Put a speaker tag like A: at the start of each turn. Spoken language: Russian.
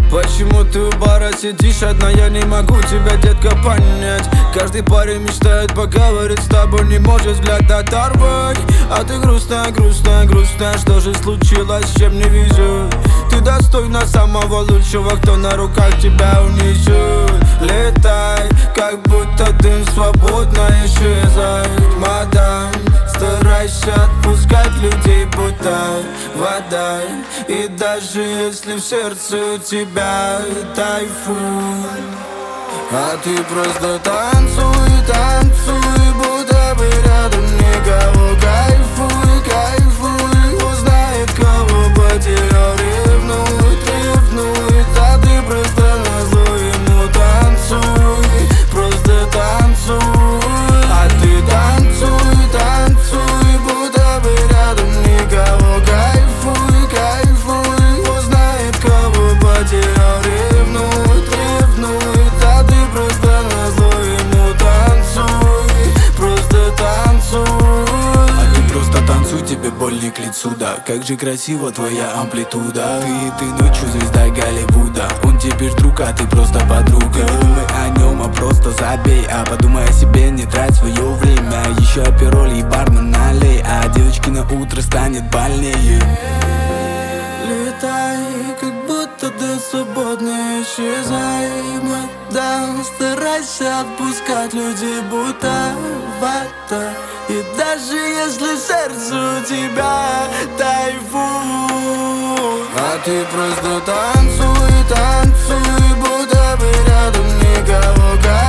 A: Почему ты у бара сидишь одна, я не могу тебя, детка, понять. Каждый парень мечтает поговорить с тобой, не может взгляд оторвать. А ты грустная, грустная, грустная, что же случилось, с чем не везет? Ты достойна самого лучшего, кто на руках тебя унесет. Летай, как будто дым, свободно исчезай. Мадам, старайся отпускать людей, будто вода. И даже если в сердце у тебя тайфун, а ты просто танцуй, танцуй, будто бы рядом никого. Кайфуй, кайфуй, узнает, кого потерял. Ревнует, ревнует, а ты просто назло ему. Танцуй, просто танцуй. А ты танцуй, танцуй, будто бы рядом никого. Кайфуй, кайфуй, узнает, кого потерял. Ревнует, ревнует, а ты просто назло ему. Танцуй, просто танцуй.
B: А ты просто танцуй, тебе боль не к лицу, да. Как же красива твоя амплитуда. Ты ночью звезда Голливуда. Он теперь друг, а ты просто подруга. Не думай о нем, а просто забей. А подумай о себе, не трать свое время. Еще апероль и бармен налей, а девочки на утро станет больнее.
A: Летай, как будто дым, свободно исчезай. Мадам, старайся отпускать людей, будто вода. И даже если в сердце у тебя тайфун, а ты просто танцуй, танцуй, будто бы рядом никого.